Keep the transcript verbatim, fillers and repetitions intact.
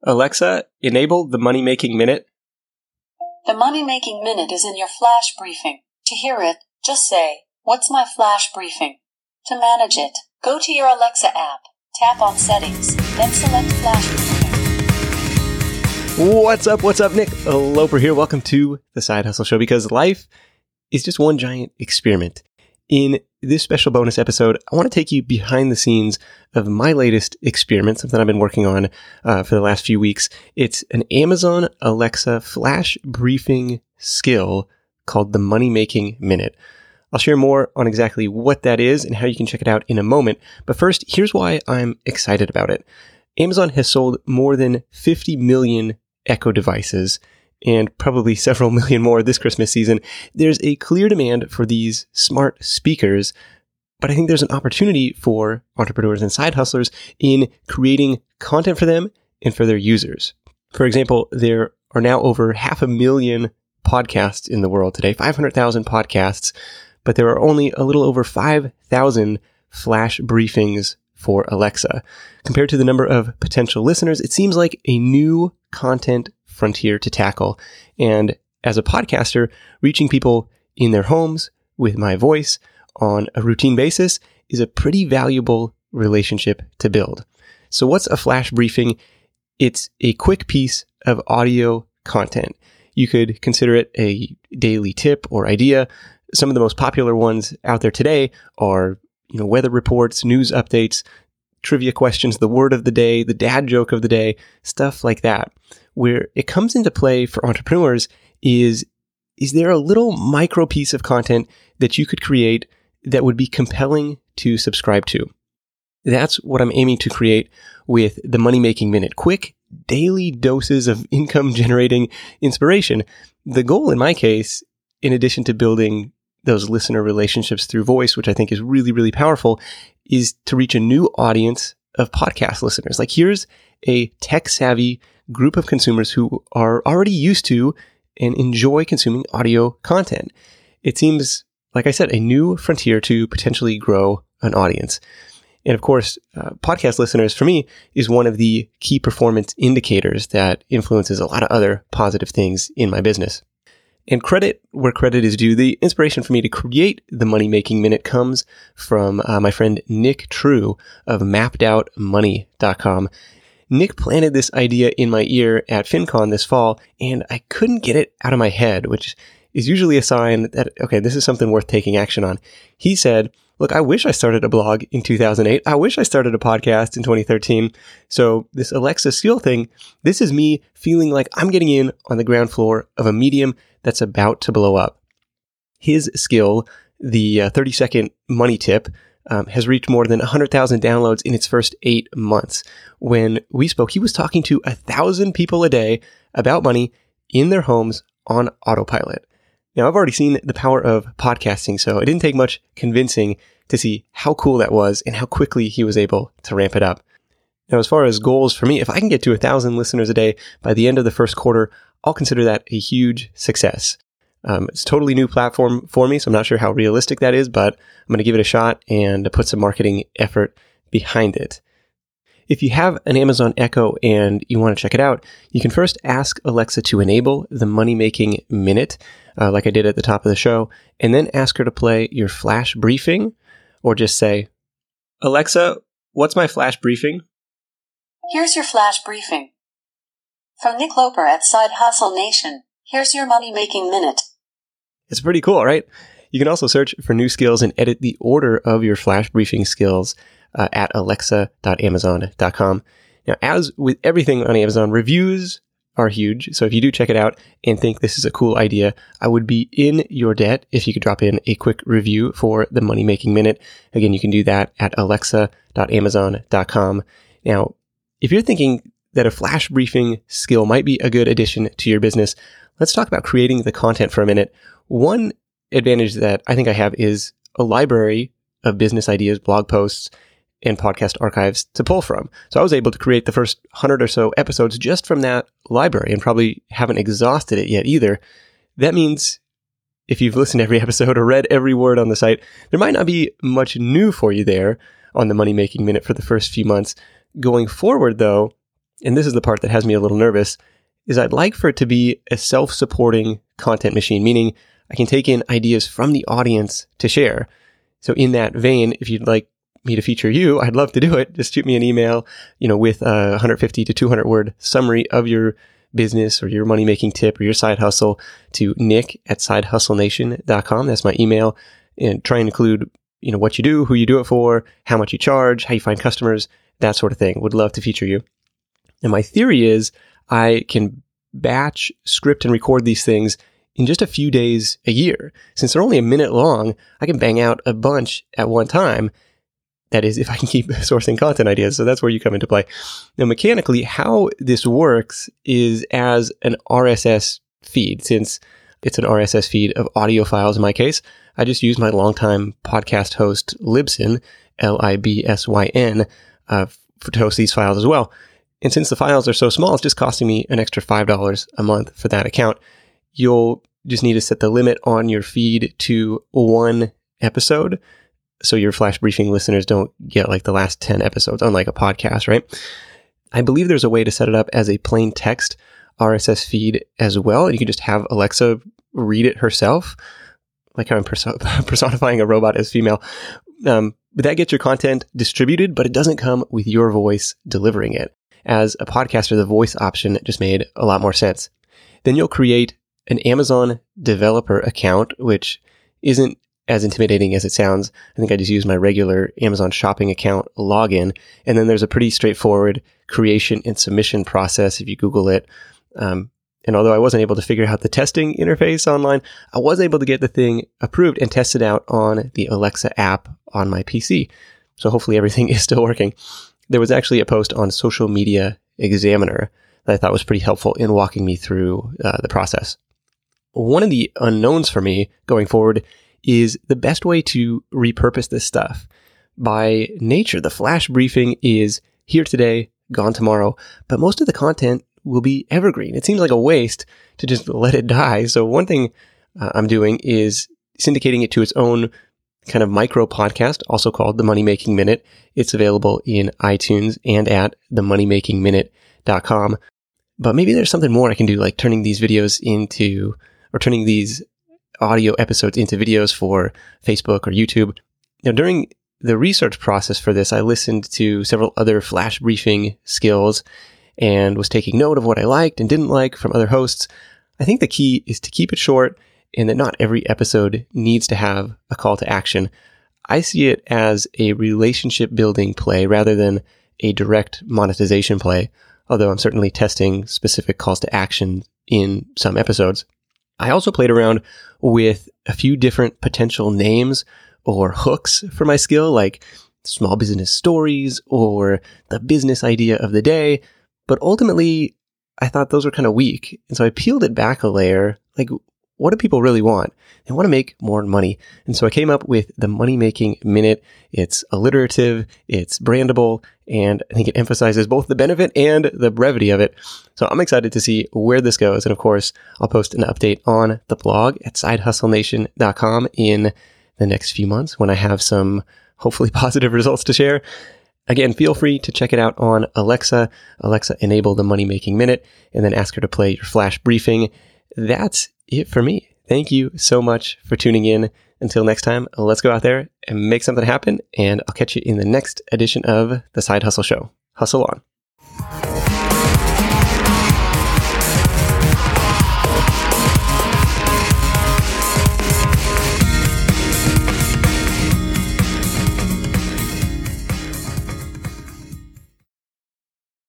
Alexa, enable the Money Making Minute. The Money Making Minute is in your flash briefing. To hear it, just say, "What's my flash briefing?" To manage it, go to your Alexa app, tap on Settings, then select Flash Briefing. What's up? What's up? Nick Loper here. Welcome to the Side Hustle Show, because life is just one giant experiment. In this special bonus episode, I want to take you behind the scenes of my latest experiment, something I've been working on uh, for the last few weeks. It's an Amazon Alexa flash briefing skill called the Money Making Minute. I'll share more on exactly what that is and how you can check it out in a moment. But first, here's why I'm excited about it. Amazon has sold more than fifty million Echo devices, and probably several million more this Christmas season. There's a clear demand for these smart speakers, but I think there's an opportunity for entrepreneurs and side hustlers in creating content for them and for their users. For example, there are now over half a million podcasts in the world today, five hundred thousand podcasts, but there are only a little over five thousand flash briefings for Alexa. Compared to the number of potential listeners, it seems like a new content frontier to tackle. And as a podcaster, reaching people in their homes with my voice on a routine basis is a pretty valuable relationship to build. So what's a flash briefing? It's a quick piece of audio content. You could consider it a daily tip or idea. Some of the most popular ones out there today are, you know, weather reports, news updates, trivia questions, the word of the day, the dad joke of the day, stuff like that. Where it comes into play for entrepreneurs is, is there a little micro piece of content that you could create that would be compelling to subscribe to? That's what I'm aiming to create with the Money Making Minute. Quick daily doses of income generating inspiration. The goal in my case, in addition to building those listener relationships through voice, which I think is really, really powerful, is to reach a new audience of podcast listeners. Like, here's a tech savvy group of consumers who are already used to and enjoy consuming audio content. It seems, like I said, a new frontier to potentially grow an audience. And of course, uh, podcast listeners for me is one of the key performance indicators that influences a lot of other positive things in my business. And credit where credit is due. The inspiration for me to create the Money Making Minute comes from uh, my friend Nick True of mapped out money dot com. Nick planted this idea in my ear at FinCon this fall, and I couldn't get it out of my head, which is usually a sign that, okay, this is something worth taking action on. He said, look, I wish I started a blog in two thousand eight. I wish I started a podcast in twenty thirteen. So this Alexa skill thing, this is me feeling like I'm getting in on the ground floor of a medium that's about to blow up. His skill, the uh, thirty second money tip, um, has reached more than one hundred thousand downloads in its first eight months. When we spoke, he was talking to a thousand people a day about money in their homes on autopilot. Now, I've already seen the power of podcasting, so it didn't take much convincing to see how cool that was and how quickly he was able to ramp it up. Now, as far as goals for me, if I can get to a thousand listeners a day by the end of the first quarter, I'll consider that a huge success. Um, it's a totally new platform for me, so I'm not sure how realistic that is, but I'm going to give it a shot and put some marketing effort behind it. If you have an Amazon Echo and you want to check it out, you can first ask Alexa to enable the Money Making Minute, uh, like I did at the top of the show, and then ask her to play your flash briefing, or just say, Alexa, what's my flash briefing? Here's your flash briefing. From Nick Loper at Side Hustle Nation, here's your Money Making Minute. It's pretty cool, right? You can also search for new skills and edit the order of your flash briefing skills uh, at alexa dot amazon dot com. Now, as with everything on Amazon, reviews are huge. So if you do check it out and think this is a cool idea, I would be in your debt if you could drop in a quick review for the Money Making Minute. Again, you can do that at alexa dot amazon dot com. Now, if you're thinking that a flash briefing skill might be a good addition to your business, let's talk about creating the content for a minute. One advantage that I think I have is a library of business ideas, blog posts, and podcast archives to pull from. So I was able to create the first hundred or so episodes just from that library, and probably haven't exhausted it yet either. That means if you've listened to every episode or read every word on the site, there might not be much new for you there on the Money Making Minute for the first few months. Going forward, though, and this is the part that has me a little nervous, is I'd like for it to be a self-supporting content machine, meaning I can take in ideas from the audience to share. So in that vein, if you'd like me to feature you, I'd love to do it. Just shoot me an email, you know, with a one hundred fifty to two hundred word summary of your business or your money-making tip or your side hustle to nick at side hustle nation dot com. That's my email. And try and include, you know, what you do, who you do it for, how much you charge, how you find customers, that sort of thing. Would love to feature you. And my theory is I can batch, script, and record these things in just a few days a year. Since they're only a minute long, I can bang out a bunch at one time. That is, if I can keep sourcing content ideas. So that's where you come into play. Now, mechanically, how this works is as an R S S feed. Since it's an R S S feed of audio files in my case, I just use my longtime podcast host, Libsyn, L I B S Y N, uh, for, to host these files as well. And since the files are so small, it's just costing me an extra five dollars a month for that account. You'll just need to set the limit on your feed to one episode, so your flash briefing listeners don't get like the last ten episodes, unlike a podcast, right? I believe there's a way to set it up as a plain text R S S feed as well. And you can just have Alexa read it herself, like how I'm perso- personifying a robot as female. Um, but that gets your content distributed, but it doesn't come with your voice delivering it. As a podcaster, the voice option just made a lot more sense. Then you'll create an Amazon developer account, which isn't as intimidating as it sounds. I think I just use my regular Amazon shopping account login. And then there's a pretty straightforward creation and submission process if you Google it. Um, and although I wasn't able to figure out the testing interface online, I was able to get the thing approved and tested out on the Alexa app on my P C. So hopefully everything is still working. There was actually a post on Social Media Examiner that I thought was pretty helpful in walking me through uh, the process. One of the unknowns for me going forward is the best way to repurpose this stuff. By nature, the flash briefing is here today, gone tomorrow, but most of the content will be evergreen. It seems like a waste to just let it die. So one thing uh, I'm doing is syndicating it to its own kind of micro podcast, also called The Money Making Minute. It's available in iTunes and at the money making minute dot com. But maybe there's something more I can do, like turning these videos into, or turning these audio episodes into videos for Facebook or YouTube. Now, during the research process for this, I listened to several other flash briefing skills and was taking note of what I liked and didn't like from other hosts. I think the key is to keep it short and that not every episode needs to have a call to action. I see it as a relationship building play rather than a direct monetization play, although I'm certainly testing specific calls to action in some episodes. I also played around with a few different potential names or hooks for my skill, like small business stories or the business idea of the day. But ultimately, I thought those were kind of weak. And so I peeled it back a layer. Like, what do people really want? They want to make more money. And so I came up with the Money Making Minute. It's alliterative, it's brandable, and I think it emphasizes both the benefit and the brevity of it. So I'm excited to see where this goes. And of course, I'll post an update on the blog at side hustle nation dot com in the next few months when I have some hopefully positive results to share. Again, feel free to check it out on Alexa. Alexa, enable the Money Making Minute, and then ask her to play your flash briefing. That's it for me. Thank you so much for tuning in. Until next time, let's go out there and make something happen, and I'll catch you in the next edition of The Side Hustle Show. Hustle on.